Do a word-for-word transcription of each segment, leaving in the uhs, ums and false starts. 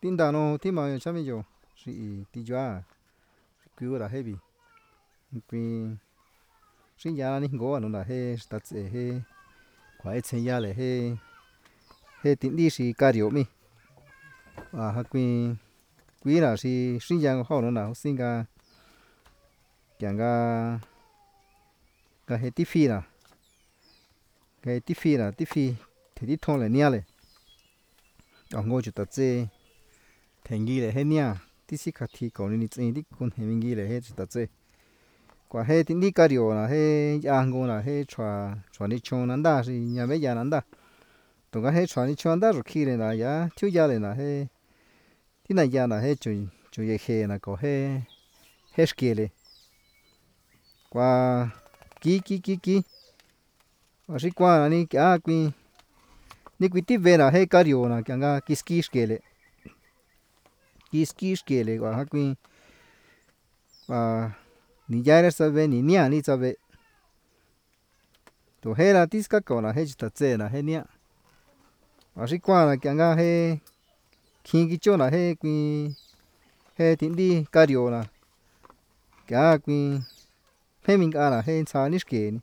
tin đàn nó tin mà chăm mình jo si ti joa cứ là heavy quy sinh ra ni go nó là he stats he quái chân ya le he he tin đi si cario mi à ha quy quý là si sinh ra họ nó nào sinh ra chẳng ga ga he tivi là cái tivi là tivi thì đi thong là nia le ở ngôi chỗ tập chơi thành ghi là he nia tí sĩ khát thì còn nên chơi đi con he mình ghi là he chỗ tập chơi quả he tin đi cario là he ăn ngon là he chua chua đi chọn nanda thì nhà mấy nhà nanda tụi cái he chua đi chọn nanda rồi khi này là ya thiếu gia này là he tí này nhà là he chui chui he là có he he skele qua kí kí kí kí và sĩ qua là ni à quy ni quy tiếp về là he cario là cái nga kiski skele kiski skele qua ha quy và ni ya ra sabe ni nia ni sabe to he là tí ska có là he chỉ tập là he nia và sĩ qua là cái nga he khi cái chỗ là he quy he tin đi cario là cái quy he mình cả là he sa ni skele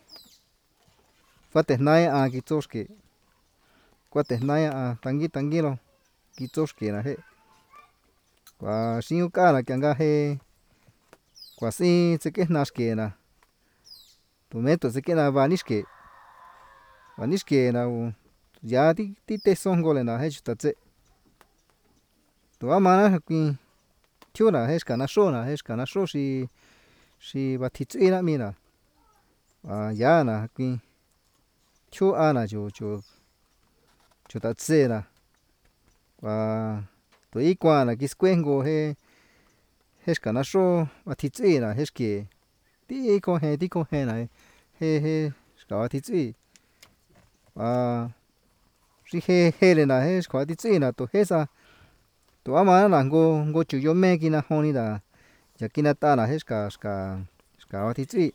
phát này à cái chỗ skele qua thế này à tangi tangi lo cái chỗ skele là he và sinh cả là cái nga he quả sinh sẽ cái nào skele là tụi mấy tụi sẽ cái nào vanish skele vanish skele nào giá tí tí tết xong rồi là hết chút tết tụi mà nó cái thiếu là hết cả nó số là hết cả nó số si si và thịt ấy là mi là à giá là cái thiếu ăn là chỗ chỗ chỗ tết là và tụi ý qua là cái square go he hết cả nó số và thịt ấy là hết cái tí có he tí có he này he he cả thịt ấy à si he he lên là hết cả thịt ấy là tụi hết sa tụi mà là go go chủ yếu mấy cái na honi là giờ cái na ta là hết cả cả cả thịt ấy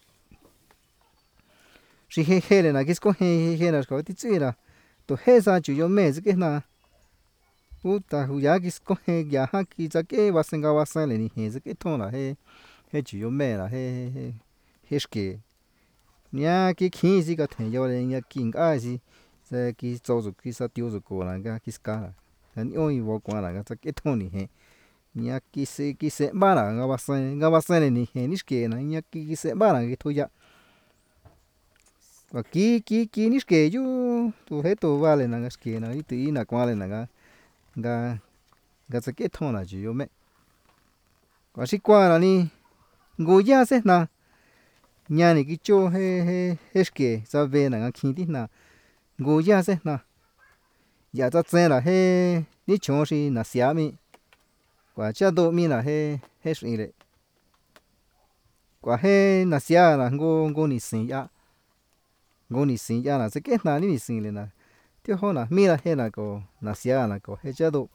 si he he lên là cái có he he là cả thịt ấy là tụi hết sa chủ yếu mấy cái na u ta hu ya cái có he ya ha cái giờ cái và sinh và sinh lên he cái thong là he he chủ yếu mấy là he he he cái nhà cái khi gì cái thành giờ lên nhà kinh cái gì giờ cái做做cái sao tiêu做过那个cái ska anh ơi vô quan là cái cái thằng này he nhà cái xe cái xe ba là ngã ba xe ngã ba xe này he nít cái này nhà cái cái xe ba là cái thôi ya và cái cái cái nít cái chứ tu hết tu vale là cái cái này tự nhiên là quan là cái cái cái cái thằng là chủ yếu mẹ và sĩ quan là ni ngồi ya xe na nhà này cái chỗ he he he cái sao về là cái khi đi na ngồi ya xe na giờ cho xe là he ní chọn si là xia mi quả cha đồ mi là he he sinh lệ quả he là xia là ngô ngô ní sinh ya ngô ní sinh ya là sẽ cái nào ní sinh lệ là tiêu hoa là mi là he là có là xia là có he cha đồ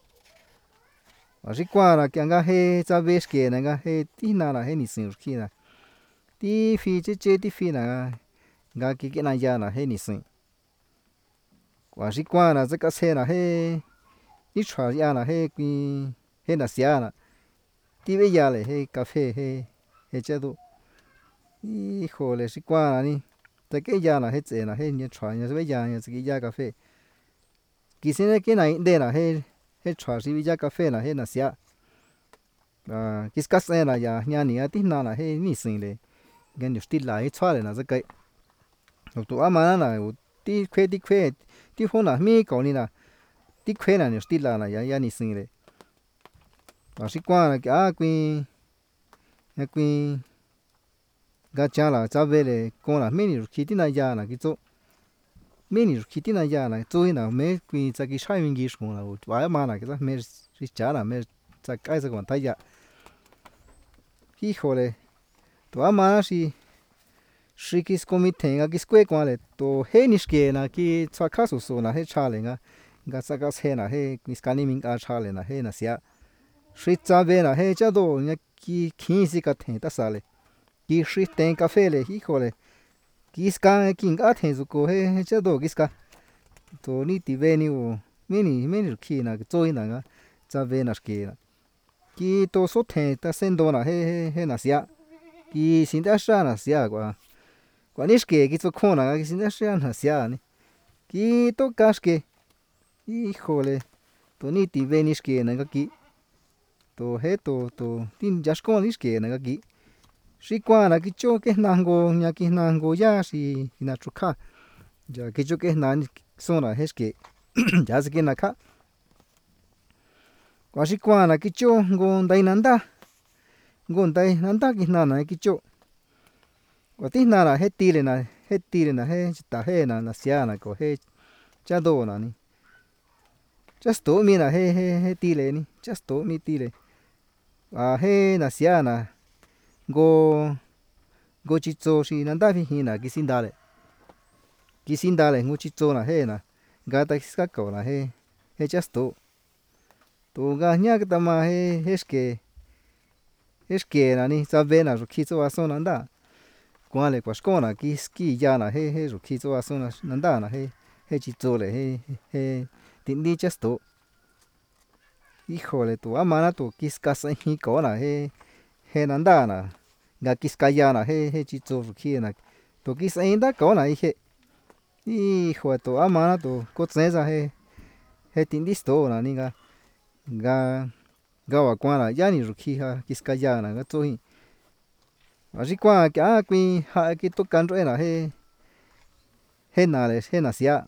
và sĩ qua là cái nga he cha về cái này nga he tí nào là he ní sinh khi là tí phi chế chế tí phi là nga cái cái này ya là he ní sinh quả sĩ qua là cái xe là he ít chua ya là he cái he là xia là tí bây giờ là he cà phê he he chế độ ý hồ là sĩ qua là ni tại cái ya là he chế là he nhớ chua nhớ bây giờ nhớ cái ya cà phê kỳ sinh cái này đây là he he chua sĩ bây giờ cà phê là he là xia à cái cái xe là ya nhà này tí nào là he ní sinh lệ cái nhiều tí lại chua là nó cái tụi mà là tí khuê tí khuê tí hôm nào mi còn đi là tí khuê là nhiều tí là là ya ya ní sinh lệ và sĩ quan là cái quy cái quy gà cha là cha về là con là mấy người khi tí này ya là cái chỗ mấy người khi tí này ya là chỗ nào mấy quy cha cái sai mình ghi xuống là vài mà là cái đó mấy cái cha là mấy cha cái gì còn thấy ya khi hồi này tụi mà là sĩ cái committee cái square quan là to he ní cái là cái cha khác số số là he cha lên à gà cha cái he là he cái scanning mình cả cha lên là he là xia sĩ cha về là he cha đồ nhá cái khi gì cái thằng ta sao lên cái sĩ tên cà phê lên khi hồi này cái scan cái cái thằng số cô he cha đồ cái scan to ní ti về ní ô mấy ní mấy ní khi là cái chơi là cha về là kì kì tô số thèn ta sen đồ là he he he là xia kì xin đã xa là xia quả quả nít kì kì tô khôn là kì xin đã xa là xia này kì tô cá kì híjole tô ní tì về nít kì này cái kì tô hết tô tô tin just con nít kì này cái kì sĩ quan là cái chỗ cái nàng go nhà cái nàng go ya si na chúc khá giờ cái chỗ cái nàng xong là hết kì giờ cái nàng khác quả sĩ quan là cái chỗ go đây nanda go đây nanda cái nàng này cái chỗ quả tí nàng là hết tì lên này hết tì lên này hết ta hết là là xia là có hết cha đồ là này just tổ mi là hết hết hết tì lên này just tổ mi tì lên à hết là xia là go go chỉ cho si nanda phi hi là cái xin đa lệ cái xin đa lệ ngô chỉ cho là hết là gà ta cái cầu là hết hết just tổ tổ gà nhá cái tama hết hết cái hết cái là ni sa về là rồi khi cho aso nanda qua lệ qua school là cái ski ya là hết hết rồi khi cho aso là nanda là hết hết chỉ cho lệ hết hết tin đi just tổ híjole tổ ama na tổ cái ska sai hi có là hết hết nanda là gà cái ska ya là hết hết chỉ cho rồi khi là tổ cái sai đó có là hết híjole tổ ama na tổ có chế ra hết hết tin đi store là ni gà gà gà vào qua là ya ni rồi khi ha cái ska ya là cái cho hi à chỉ qua cái quy hai cái tổ can rồi là hết hết nào là hết nào xia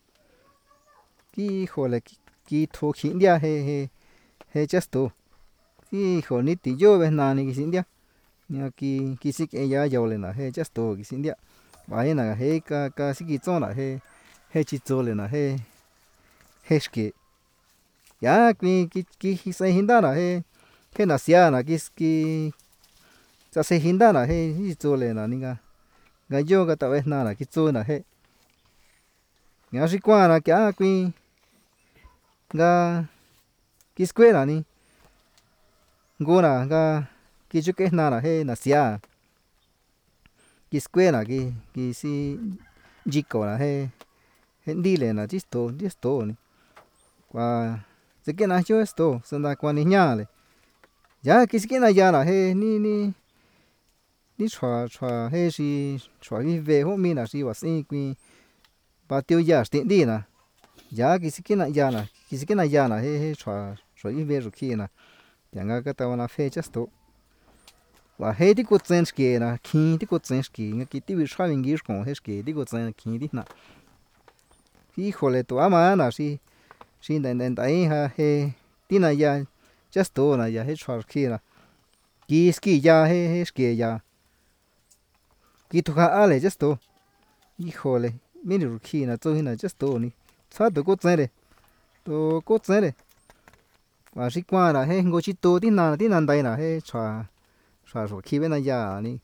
cái hồ là cái thô khí dia hết hết hết just tổ cái hồ ní tí vô bên nào này cái xin dia nhà cái cái xí cái ya giàu lên là hết just tổ cái xin dia vậy là hết cái cái xí cái chỗ là hết hết chỉ chỗ lên là hết hết cái ya cái cái cái sai hình đó là hết hết là xia là cái cái cho sai hình đó là hết chỉ chỗ lên là níng cái vô cái tàu bên nào là cái chỗ là hết nhà sĩ quan là cái cái cái cái square là ní ngô là cái cái chỗ cái nào là hết là xia cái square là cái cái si jico là hết hết đi lên là chỉ tổ chỉ tổ ní qua cái cái nào chưa tổ xong là qua ní nhà này ya cái cái nào ya là hết ní ní ní chua chua hết si chua đi về hôm mi là si và sinh quy ba tiêu ya tiền đi nè ya cái cái nào ya là cái cái nào ya là hết hết chua chua đi về rồi khi nè yang cái cái tao là phê just tổ và hết đi có chân cái nè khi đi có chân cái nghe cái tiêu chua mình nghĩ con hết cái đi có chân khi đi nè khi khole to ama na si si den den dai ha he tina ya just to na ya he chua khi nè ki ski ya he he ski ya ki tu ha ale just to híjole mini ru khi na cho hi na just to ni sa to có chân de to có chân de và sĩ quan là he ngô chỉ to tin na tin nan dai na he chua chua chua khi bên na ya ni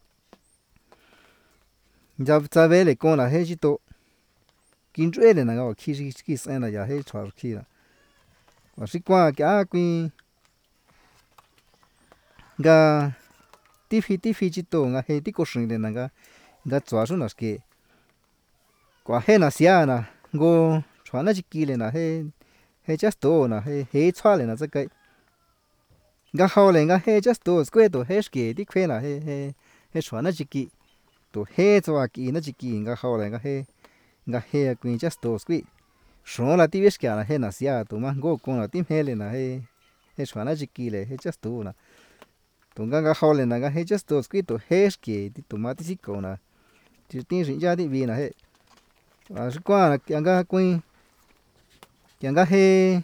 giờ giờ về lại con là he chỉ to kinh tế này là khi khi khi sang là ya he chua khi là và sĩ quan cái quy ga tí phi tí phi chỉ to nga he tí có sinh de na ga ga chua xuống là cái quả he na xia na ngô chua na chỉ kỳ lên là he he just to na he he chua lên là cái ga hao lên ga he just to square to he cái tí khuê là he he he chua na chỉ kỳ to he chua kỳ na chỉ kỳ ga hao lên ga he ga he quy just to square số là tí biết cái là he na xia to mà ngô con là tí he lên là he he chua na chỉ kỳ lên he just to na to ga ga hao lên là ga he just to square to he cái tí to mà tí xí con na chỉ tin sinh ra tí vì là he à sĩ quan là cái ga quy cái ga he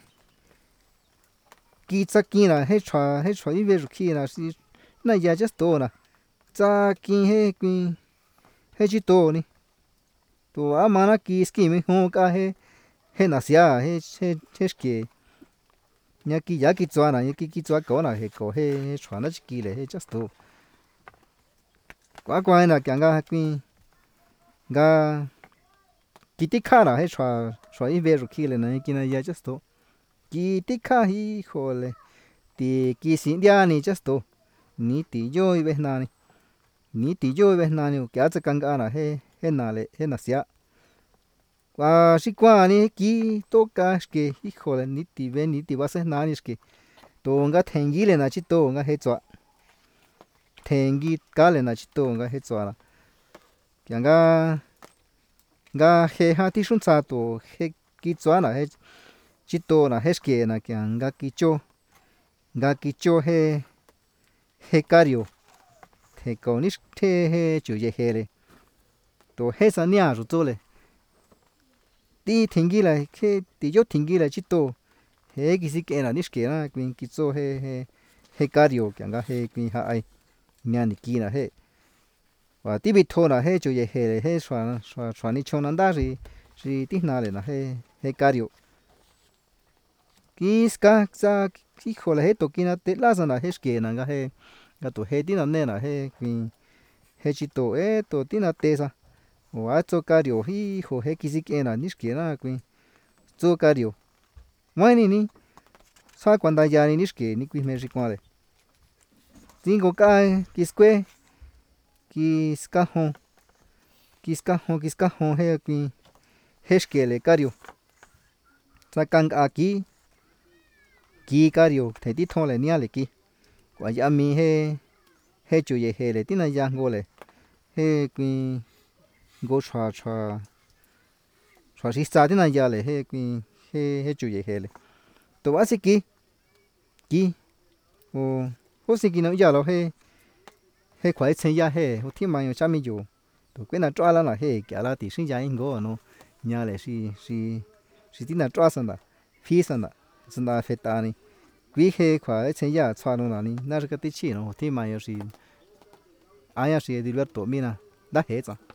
kỳ chắc kỳ là he chua he chua đi về rồi khi là si na ya just to na cha kỳ he quy he chỉ to ni to ama na kỳ ski mi ho ka he he na xia he he he ski nhà kỳ ya kỳ chua na nhà kỳ kỳ chua có na he có he he chua na chỉ kỳ là he just to quá quá là cái ga quy ga kỳ tích khá là he chua chua đi về rồi khi là na kỳ na ya just to kỳ tích khá hi khole thì kỳ xin dia ni just to ni tí vô về na ni ni tí vô về na ni cái chắc càng ga là he he na le he na xia và sĩ quan này kí tô cá cái hijo là nít tì về nít tì vào sẽ nán cái tô ngã thành gì lên là chỉ tô ngã hết rồi thành gì cá lên là chỉ tô ngã hết rồi là cái ngã ngã hết hai tí xuống xa tô hết kí cho là hết chỉ tô là hết cái là cái ngã kí cho ngã kí cho hết hết cá điều thế còn nít thế hết chủ gì hết đấy tô hết sao nhá rồi tô lên tí thành gì là cái tí cho thành gì là chỉ tô hết cái gì cái là nít cái là cái kí cho hết hết hết cá điều cái ngã hết cái hai nhà này kia là hết và tí bị thua là hết chủ yếu hết hết xoắn xoắn xoắn đi chôn ăn đá gì gì tí nào là hết hết cá điều kí ska sa kí khó là hết tổ kia là tết lá ra là hết cái là hết cái tổ hết tí nào nè là hết cái hết chỉ tổ ấy tổ tí nào tê sa và cho cá điều hi khó hết cái gì cái là nít cái là cái cho cá điều mấy này ní sao quan đại gia này nít cái ní cái mấy gì quan đấy chính có cái cái square cái ska hông cái ska hông cái ska hông hay cái hết cái là cá điều sa căng à kí kí cá điều thì tí thong lại nia lại kí quả giờ mi hay hay chủ yếu hay là tí này giang ngô lại hay cái ngô xóa xóa xóa xí sa tí này giờ lại hay cái hay hay chủ yếu hay lại tôi bảo sĩ kí kí ô ô sĩ kí nó giờ rồi hay hay khoái chơi ya hay ô thiên mang cho mình dùng tôi quên là cho là là hay cái là tí sinh ra anh ngô nó nhà lại si si si tí nào cho sang đó phi sang đó sang đó phải ta này quý hay khoái chơi ya cho nó là này nó cái tí chi nó thiên mang si ai ya si đi lượt tổ mi na đã hết rồi